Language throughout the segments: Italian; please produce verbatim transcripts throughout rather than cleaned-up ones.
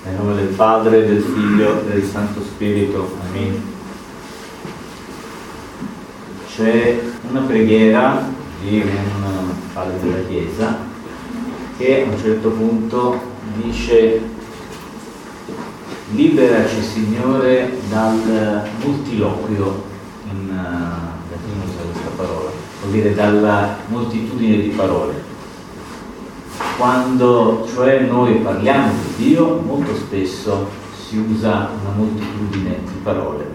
Nel nome del Padre, del Figlio e del Santo Spirito. Amen. C'è una preghiera di un padre della Chiesa che a un certo punto dice: liberaci Signore dal multiloquio, in latino usa questa parola, vuol dire dalla moltitudine di parole. Quando cioè noi parliamo di Dio, molto spesso si usa una moltitudine di parole.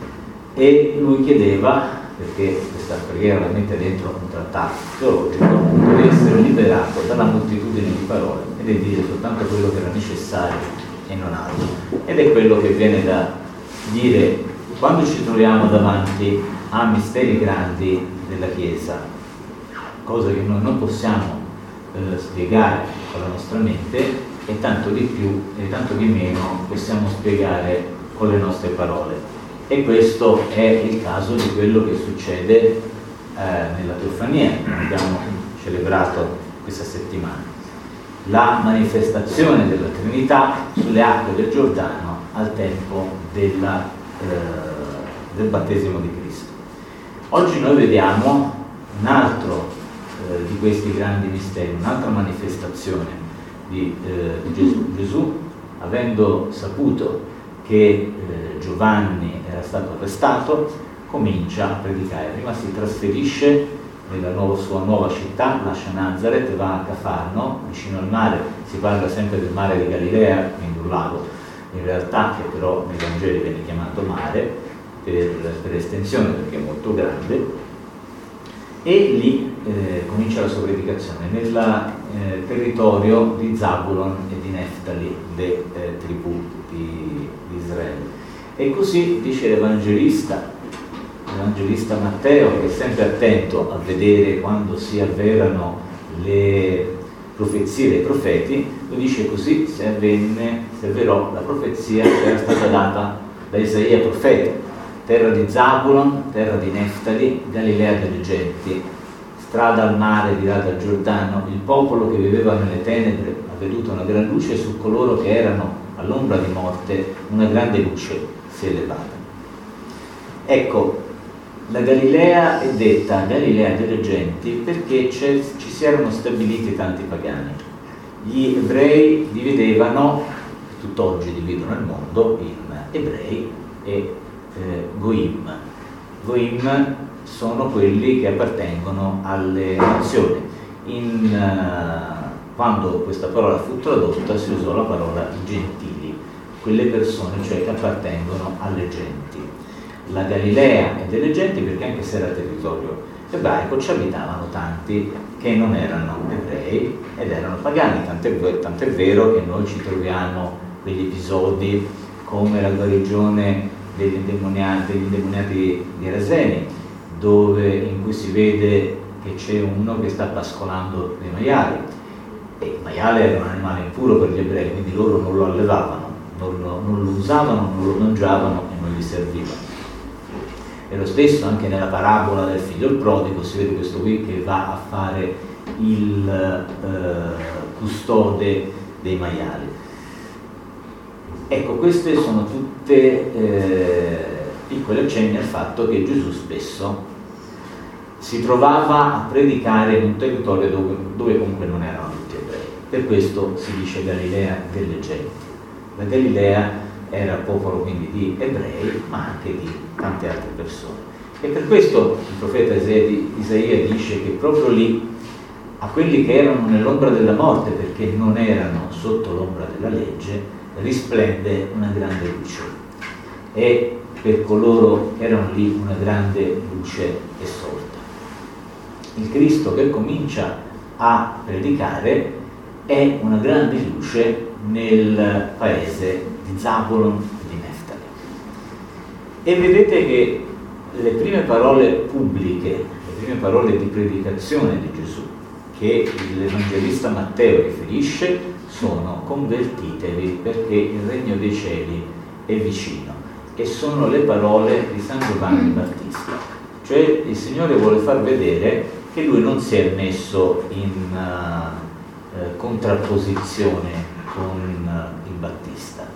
E lui chiedeva, perché questa preghiera la mette dentro un trattato teologico, di essere liberato dalla moltitudine di parole ed è dire soltanto quello che era necessario e non altro. Ed è quello che viene da dire quando ci troviamo davanti a misteri grandi della Chiesa, cose che noi non possiamo eh, spiegare con la nostra mente e tanto di più e tanto di meno possiamo spiegare con le nostre parole. E questo è il caso di quello che succede eh, nella Teofania che abbiamo celebrato questa settimana. La manifestazione della Trinità sulle acque del Giordano al tempo della, eh, del battesimo di Cristo. Oggi noi vediamo un altro eh, di questi grandi misteri, un'altra manifestazione di, eh, di Gesù. Gesù, avendo saputo che eh, Giovanni era stato arrestato, comincia a predicare. Prima si trasferisce nella nuova, sua nuova città, lascia Nazaret e va a Cafarno, vicino al mare. Si parla sempre del mare di Galilea, quindi un lago, in realtà che però nei Vangeli viene chiamato mare per, per estensione perché è molto grande, e lì eh, comincia la sua predicazione nel eh, territorio di Zabulon e di Neftali, le eh, tribù di, di Israele. E così dice l'Evangelista l'Evangelista Matteo, che è sempre attento a vedere quando si avverano le profezie dei profeti, lo dice così: si avvenne, si avverò la profezia che era stata data da Isaia profeta: terra di Zabulon, terra di Neftali, Galilea delle genti, strada al mare di là dal Giordano, il popolo che viveva nelle tenebre ha veduto una gran luce, su coloro che erano all'ombra di morte una grande luce si è elevata. Ecco, la Galilea è detta Galilea delle genti perché ci si erano stabiliti tanti pagani. Gli ebrei dividevano, tutt'oggi dividono il mondo in ebrei e eh, Goim. Goim sono quelli che appartengono alle nazioni. In, uh, quando questa parola fu tradotta si usò la parola gentili, quelle persone cioè che appartengono alle genti. La Galilea è delle genti perché anche se era territorio ebraico ci abitavano tanti che non erano ebrei ed erano pagani, tant'è, tant'è vero che noi ci troviamo degli episodi come la guarigione degli indemoniati, degli indemoniati di Reseni, dove, in cui si vede che c'è uno che sta pascolando dei maiali, e il maiale era un animale impuro per gli ebrei, quindi loro non lo allevavano, non lo, non lo usavano, non lo mangiavano e non gli serviva. E lo stesso anche nella parabola del figlio il prodigo, si vede questo qui che va a fare il eh, custode dei maiali. Ecco, queste sono tutte eh, piccoli accenni al fatto che Gesù spesso si trovava a predicare in un territorio dove, dove comunque non erano tutti ebrei. Per questo si dice Galilea delle genti. La Galilea era popolo quindi di ebrei, ma anche di tante altre persone. E per questo il profeta Isaia dice che proprio lì, a quelli che erano nell'ombra della morte, perché non erano sotto l'ombra della legge, risplende una grande luce. E per coloro che erano lì una grande luce è sorta. Il Cristo che comincia a predicare è una grande luce nel paese di Zabulon e di Neftali. E vedete che le prime parole pubbliche, le prime parole di predicazione di Gesù che l'Evangelista Matteo riferisce sono: convertitevi perché il regno dei cieli è vicino. E sono le parole di San Giovanni Battista. Cioè il Signore vuole far vedere che lui non si è messo in uh, eh, contrapposizione con uh, il Battista,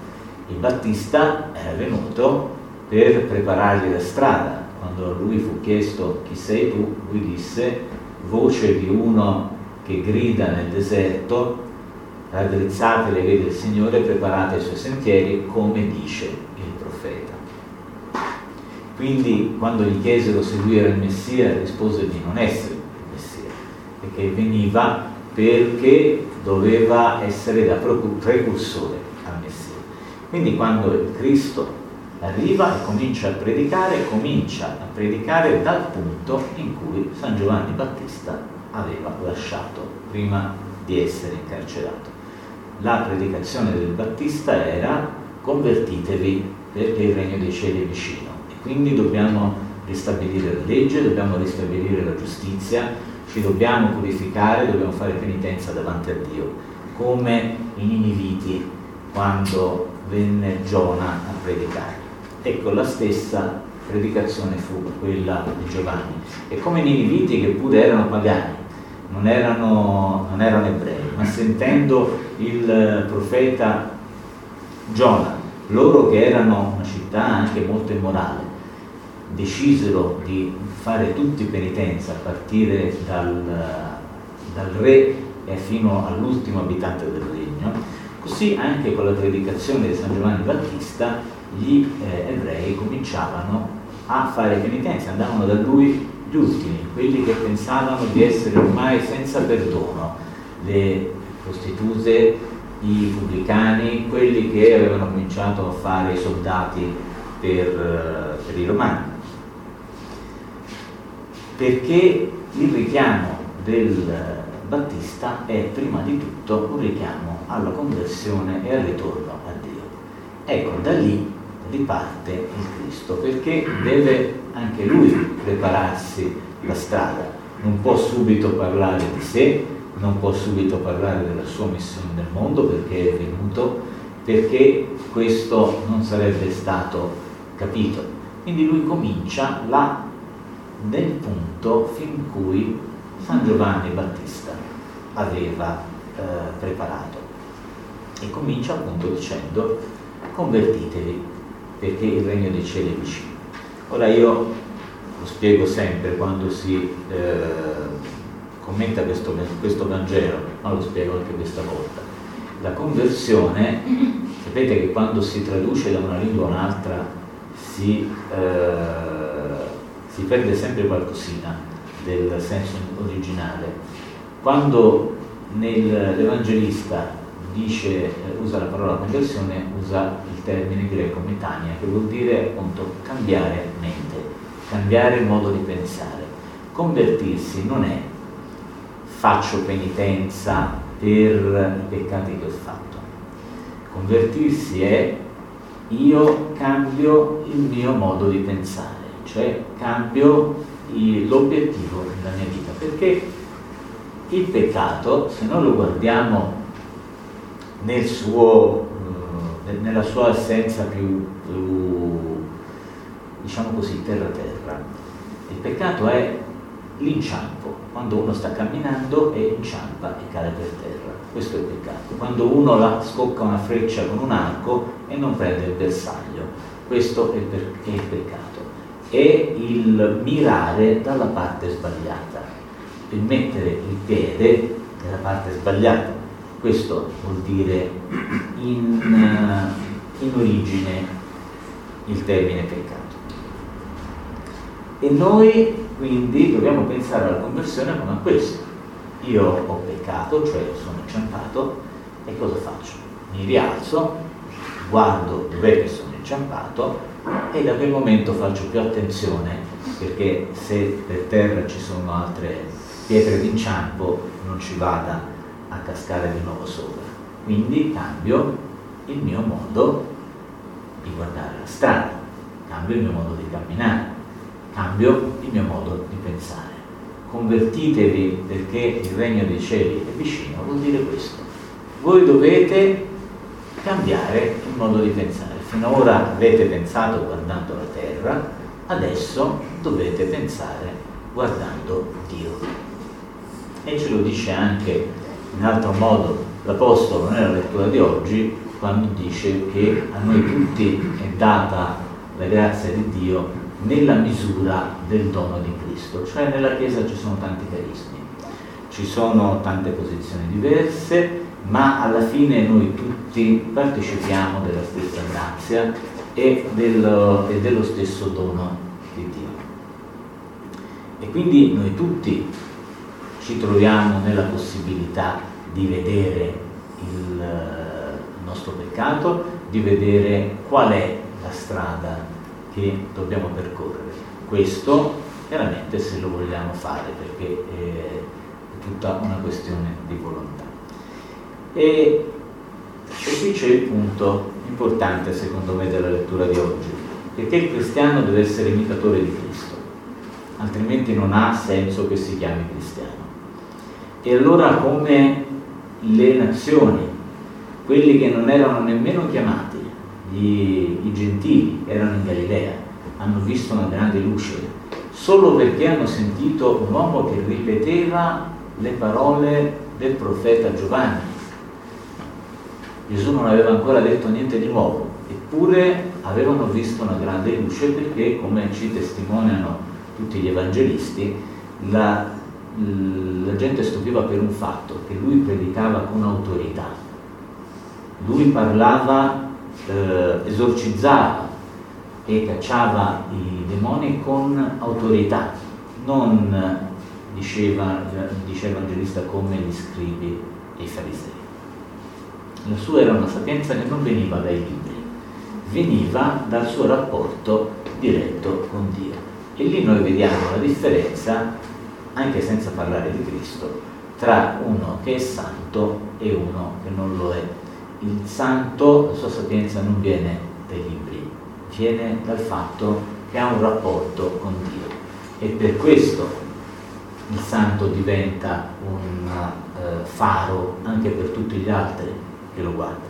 Il Battista era venuto per preparargli la strada. Quando a lui fu chiesto chi sei tu, lui disse: voce di uno che grida nel deserto, raddrizzate le vie del Signore, preparate i suoi sentieri, come dice il profeta. Quindi quando gli chiesero se lui era il Messia, rispose di non essere il Messia, perché veniva perché doveva essere da precursore al Messia. Quindi quando il Cristo arriva e comincia a predicare, comincia a predicare dal punto in cui San Giovanni Battista aveva lasciato prima di essere incarcerato. La predicazione del Battista era: convertitevi perché il regno dei cieli è vicino. E quindi dobbiamo ristabilire la legge, dobbiamo ristabilire la giustizia, ci dobbiamo purificare, dobbiamo fare penitenza davanti a Dio, come i niniviti quando venne Giona a predicare. Ecco, la stessa predicazione fu quella di Giovanni. E come i niniviti, che pure erano pagani, non erano, non erano ebrei, ma sentendo il profeta Giona, loro che erano una città anche molto immorale, decisero di fare tutti penitenza a partire dal, dal re e fino all'ultimo abitante del regno. Così anche con la predicazione di San Giovanni Battista gli eh, ebrei cominciavano a fare penitenza, andavano da lui gli ultimi, quelli che pensavano di essere ormai senza perdono, le prostitute, i pubblicani, quelli che avevano cominciato a fare i soldati per, per i romani. Perché il richiamo del Battista è prima di tutto un richiamo alla conversione e al ritorno a Dio. Ecco, da lì riparte il Cristo, perché deve anche lui prepararsi la strada, non può subito parlare di sé, non può subito parlare della sua missione nel mondo, perché è venuto, perché questo non sarebbe stato capito. Quindi lui comincia là nel punto fin cui San Giovanni Battista aveva eh, preparato, e comincia appunto dicendo: convertitevi perché il regno dei cieli è vicino. Ora io lo spiego sempre quando si eh, commenta questo, questo Vangelo, ma lo spiego anche questa volta. La conversione, sapete che quando si traduce da una lingua a un'altra si, eh, si perde sempre qualcosina del senso originale. Quando nell'Evangelista dice, eh, usa la parola conversione, usa il termine greco metania, che vuol dire appunto cambiare mente, cambiare modo di pensare. Convertirsi non è faccio penitenza per i peccati che ho fatto. Convertirsi è io cambio il mio modo di pensare, cioè cambio il, l'obiettivo della mia vita, perché il peccato, se noi lo guardiamo nel suo, eh, nella sua essenza più, più, diciamo così, terra-terra, il peccato è l'inciampo, quando uno sta camminando e inciampa e cade per terra, questo è il peccato. Quando uno la scocca una freccia con un arco e non prende il bersaglio, questo è il, per, è il peccato. È il mirare dalla parte sbagliata, il mettere il piede nella parte sbagliata. Questo vuol dire in, in origine il termine peccato. E noi quindi dobbiamo pensare alla conversione come a questo. Io ho peccato, cioè sono inciampato, e cosa faccio? Mi rialzo, guardo dov'è che sono inciampato e da quel momento faccio più attenzione, perché se per terra ci sono altre pietre d'inciampo non ci vada a cascare di nuovo sopra. Quindi cambio il mio modo di guardare la strada, cambio il mio modo di camminare, cambio il mio modo di pensare. Convertitevi perché il regno dei cieli è vicino, vuol dire questo. Voi dovete cambiare il modo di pensare. Finora avete pensato guardando la terra, adesso dovete pensare guardando Dio. E ce lo dice anche in altro modo l'Apostolo nella lettura di oggi, quando dice che a noi tutti è data la grazia di Dio nella misura del dono di Cristo. Cioè nella Chiesa ci sono tanti carismi, ci sono tante posizioni diverse, ma alla fine noi tutti partecipiamo della stessa grazia e, del, e dello stesso dono di Dio. E quindi noi tutti ci troviamo nella possibilità di vedere il nostro peccato, di vedere qual è la strada che dobbiamo percorrere. Questo chiaramente se lo vogliamo fare, perché è tutta una questione di volontà. E, e qui c'è il punto importante secondo me della lettura di oggi, perché il cristiano deve essere imitatore di Cristo, altrimenti non ha senso che si chiami cristiano. E allora, come le nazioni, quelli che non erano nemmeno chiamati, gli, i gentili, erano in Galilea, hanno visto una grande luce, solo perché hanno sentito un uomo che ripeteva le parole del profeta Giovanni. Gesù non aveva ancora detto niente di nuovo, eppure avevano visto una grande luce, perché, come ci testimoniano tutti gli evangelisti, la, la gente stupiva per un fatto, che lui predicava con autorità. Lui parlava, eh, esorcizzava e cacciava i demoni con autorità, non diceva, diceva l'evangelista, come gli scribi e i farisei. La sua era una sapienza che non veniva dai libri, veniva dal suo rapporto diretto con Dio. E lì noi vediamo la differenza, anche senza parlare di Cristo, tra uno che è santo e uno che non lo è. Il santo, la sua sapienza non viene dai libri, viene dal fatto che ha un rapporto con Dio, e per questo il santo diventa un eh, faro anche per tutti gli altri che lo guardano.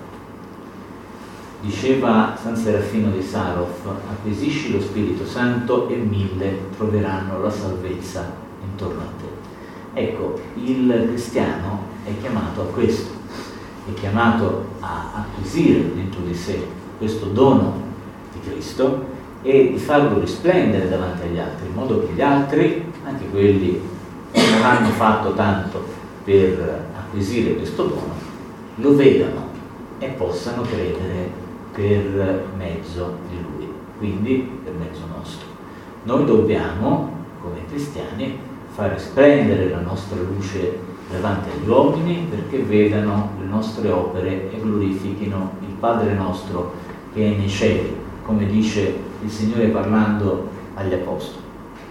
Diceva San Serafino di Sarov: acquisisci lo Spirito Santo e mille troveranno la salvezza intorno a te. Ecco, il cristiano è chiamato a questo, è chiamato a acquisire dentro di sé questo dono di Cristo e di farlo risplendere davanti agli altri, in modo che gli altri, anche quelli che non hanno fatto tanto per acquisire questo dono, lo vedano e possano credere per mezzo di Lui, quindi per mezzo nostro. Noi dobbiamo, come cristiani, far risplendere la nostra luce davanti agli uomini, perché vedano le nostre opere e glorifichino il Padre nostro che è nei cieli, come dice il Signore parlando agli Apostoli.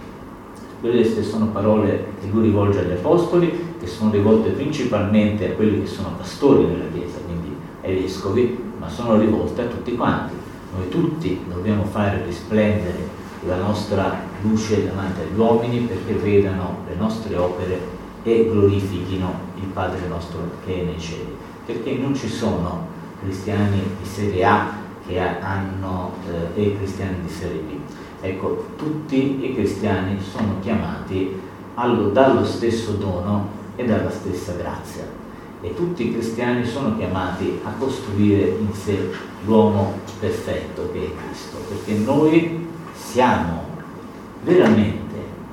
Queste sono parole che Lui rivolge agli Apostoli, che sono rivolte principalmente a quelli che sono pastori nella Chiesa, quindi ai vescovi, ma sono rivolte a tutti quanti. Noi tutti dobbiamo fare risplendere la nostra luce davanti agli uomini, perché vedano le nostre opere e glorifichino il Padre nostro che è nei cieli, perché non ci sono cristiani di serie A che hanno eh, e cristiani di serie B. Ecco, tutti i cristiani sono chiamati allo, dallo stesso dono e dalla stessa grazia, e tutti i cristiani sono chiamati a costruire in sé l'uomo perfetto che è Cristo, perché noi siamo veramente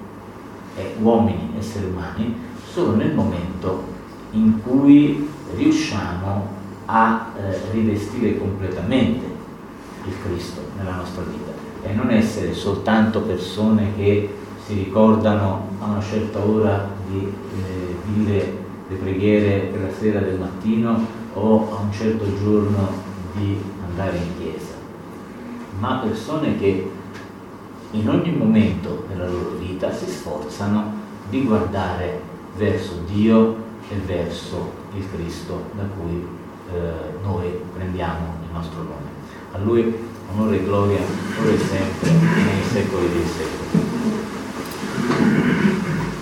eh, uomini, esseri umani, solo nel momento in cui riusciamo a eh, rivestire completamente il Cristo nella nostra vita, e non essere soltanto persone che si ricordano a una certa ora di eh, dire le preghiere per la sera del mattino, o a un certo giorno di andare in chiesa, ma persone che in ogni momento della loro vita si sforzano di guardare verso Dio e verso il Cristo da cui eh, noi prendiamo il nostro nome. A Lui onore e gloria, ora e sempre, nei secoli dei secoli.